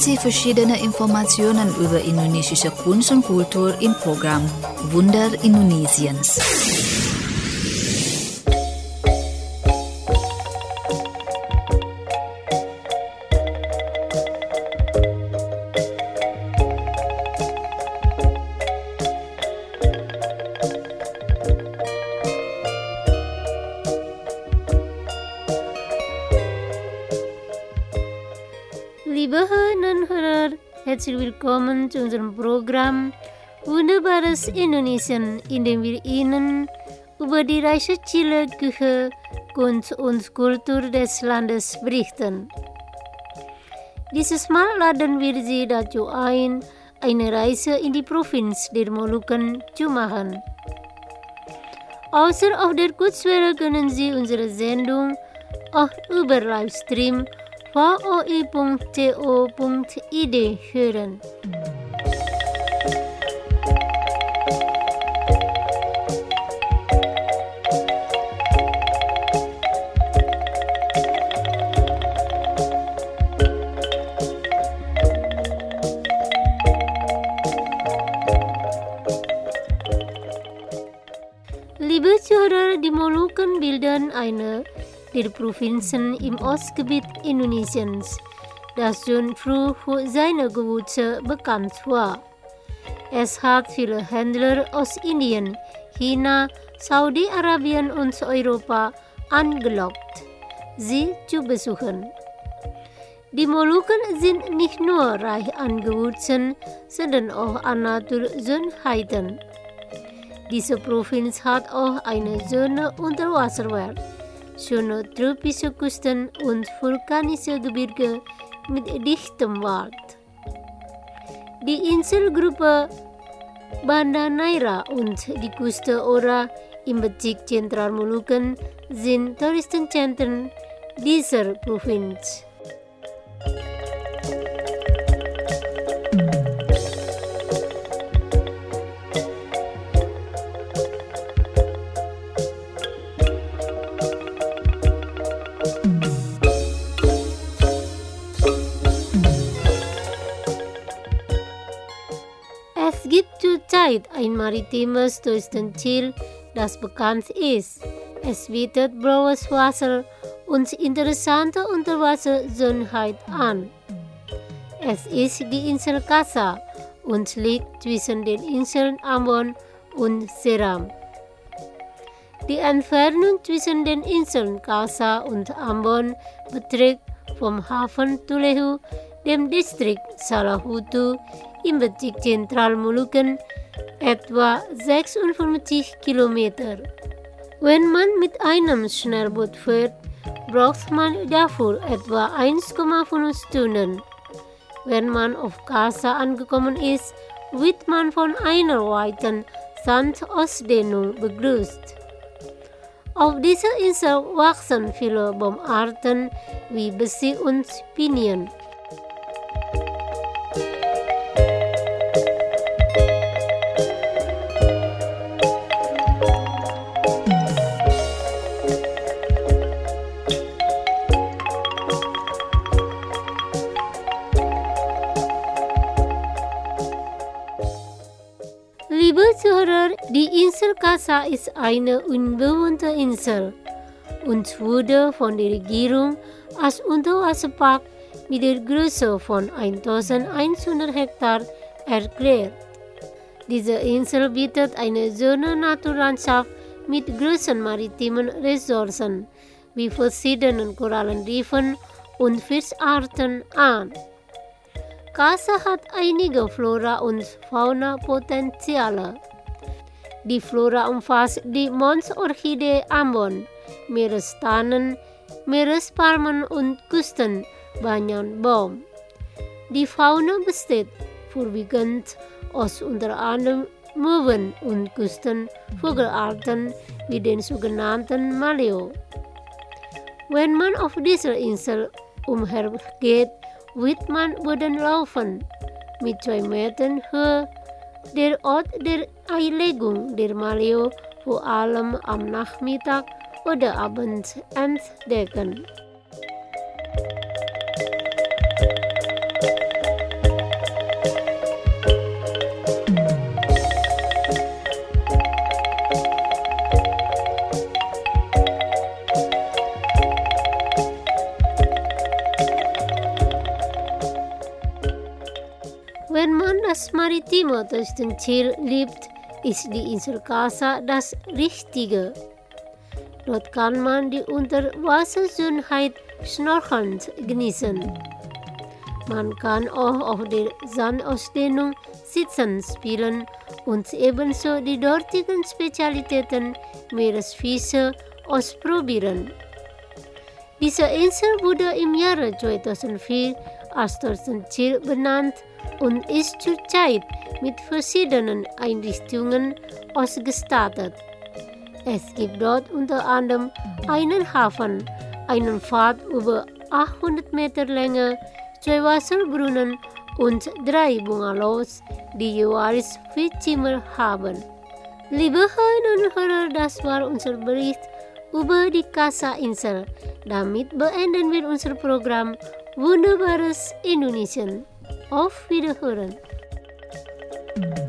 Sie verschiedene Informationen über indonesische Kunst und Kultur im Programm Wunder Indonesiens. Liebe Hörerinnen und Hörer, herzlich willkommen zu unserem Programm Wunderbares Indonesien, in dem wir Ihnen über die reiche Küche, Kunst und Kultur des Landes berichten. Dieses Mal laden wir Sie dazu ein, eine Reise in die Provinz der Molukken zu machen. Außer auf der Kurzwelle können Sie unsere Sendung auch über Livestream voi.co.id hören. Liebe Zuhörer, die Molukken bilden eine der Provinzen im Ostgebiet Indonesiens, das schon früh für seine Gewürze bekannt war. Es hat viele Händler aus Indien, China, Saudi-Arabien und Europa angelockt, sie zu besuchen. Die Molukken sind nicht nur reich an Gewürzen, sondern auch an Naturschönheiten. Diese Provinz hat auch eine schöne Unterwasserwelt, schöne tropische Küsten und vulkanische Gebirge mit dichtem Wald. Die Inselgruppe Banda Neira und die Küste Ora im Bezirk Zentral Molukken sind Touristenzentren dieser Provinz. Es gibt zurzeit ein maritimes Touristenziel, das bekannt ist. Es bietet blaues Wasser und interessante Unterwasserschönheit an. Es ist die Insel Kasa und liegt zwischen den Inseln Ambon und Seram. Die Entfernung zwischen den Inseln Kasa und Ambon beträgt vom Hafen Tulehu, dem Distrikt Salahutu im Bezirk Zentral Molukken, etwa 56 Kilometer. Wenn man mit einem Schnellboot fährt, braucht man dafür etwa 1,5 Stunden. Wenn man auf Kasa angekommen ist, wird man von einer weiten Sandausdehnung begrüßt. Auf dieser Insel wachsen viele Baumarten wie Besi und Pinien. Liebe Zuhörer, die Insel Kasa ist eine unbewohnte Insel und wurde von der Regierung als Unterwasserpark mit der Größe von 1100 Hektar erklärt. Diese Insel bietet eine schöne Naturlandschaft mit großen maritimen Ressourcen wie verschiedenen Korallenriffen und Fischarten an. Kasa hat einige Flora- und Fauna-Potenziale. Die Flora umfasst die Monsorchidee Ambon, Meerestannen, Meerespalmen und Küstenbanyanbaum. Die Fauna besteht vorwiegend aus unter anderem Möwen und Küstenvogelarten wie den sogenannten Maleo. Wenn man auf dieser Insel umhergeht, wird man Bodenlaufen mit 2 Metern Höhe. Der Ort der Eilegung der Maleo vor allem am Nachmittag oder Abend entdecken. das Maritime zwischen Ziel lebt, ist die Insel Casa das Richtige. Dort kann man die Unterwasserschönheit schnorchelnd genießen. Man kann auch auf der Sandausdehnung sitzen spielen und ebenso die dortigen Spezialitäten Meeresfische ausprobieren. Diese Insel wurde im Jahre 2004 als Touristenziel benannt und ist zurzeit mit verschiedenen Einrichtungen ausgestattet. Es gibt dort unter anderem einen Hafen, einen Pfad über 800 Meter Länge, 2 Wasserbrunnen und 3 Bungalows, die jeweils 4 Zimmer haben. Liebe Hörerinnen und Hörer, das war unser Bericht über die Casa-Insel. Damit beenden wir unser Programm Wunderbares Indonesien. Auf Wiederhören!